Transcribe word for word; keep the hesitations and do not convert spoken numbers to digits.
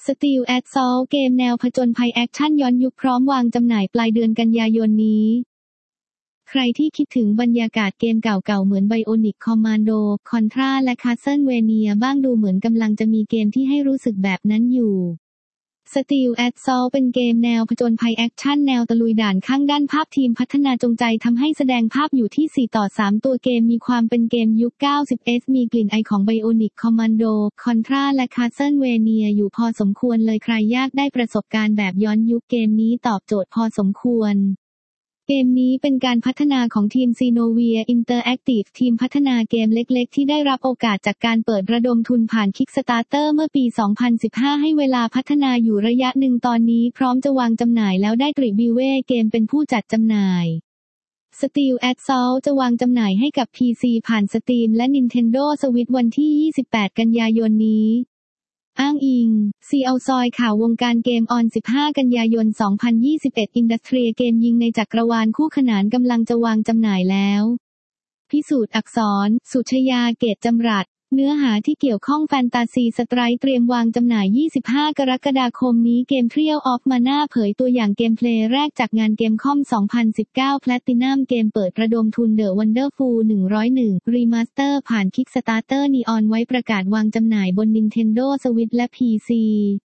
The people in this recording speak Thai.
Steel Assault เกมแนวผจญภัยแอคชั่นย้อนยุคพร้อมวางจำหน่ายปลายเดือนกันยายนนี้ใครที่คิดถึงบรรยากาศเกมเก่าๆเหมือน Bionic Commando Contra และ Castlevania บ้างดูเหมือนกำลังจะมีเกมที่ให้รู้สึกแบบนั้นอยู่ Steel Assault เป็นเกมแนวผจญภัยแอคชั่นแนวตะลุยด่านข้างด้านภาพทีมพัฒนาจงใจทำให้แสดงภาพอยู่ที่ สี่ต่อสาม ตัวเกมมีความเป็นเกมยุค เก้าสิบ เอส มีกลิ่นอายของ Bionic Commando Contra และ Castlevania อยู่พอสมควรเลยใครอยากได้ประสบการณ์แบบย้อนยุคเกมนี้ตอบโจทย์พอสมควรเกมนี้เป็นการพัฒนาของทีม Xenovia Interactive ทีมพัฒนาเกมเล็กๆที่ได้รับโอกาสจากการเปิดระดมทุนผ่าน Kickstarter เมื่อปี สองพันสิบห้า ให้เวลาพัฒนาอยู่ระยะหนึ่งตอนนี้พร้อมจะวางจำหน่ายแล้วได้ตริบิเว่เกมเป็นผู้จัดจำหน่าย Steel Assault จะวางจำหน่ายให้กับ พี ซี ผ่าน Steam และ Nintendo Switch วันที่ ยี่สิบแปด กันยายนนี้อ้างอิง ซี แอล ซอยข่าววงการเกมออน สิบห้า กันยายน สองพันยี่สิบเอ็ด อินดัสเทรียเกมยิงในจักรวาลคู่ขนานกำลังจะวางจำหน่ายแล้วพิสูจน์อักษร สุชยา เกตจำรัดเนื้อหาที่เกี่ยวข้องแฟนตาซีสไตร์เตรียมวางจำหน่าย ยี่สิบห้า กรกฎาคมนี้เกม Trial of Mana เผยตัวอย่างเกมเพลย์แรกจากงานเกมคอม สองพันสิบเก้า Platinum เกมเปิดระดมทุน The Wonderful หนึ่งร้อยเอ็ด Remaster ผ่าน Kickstarter Neon ไว้ประกาศวางจำหน่ายบน Nintendo Switch และ พี ซี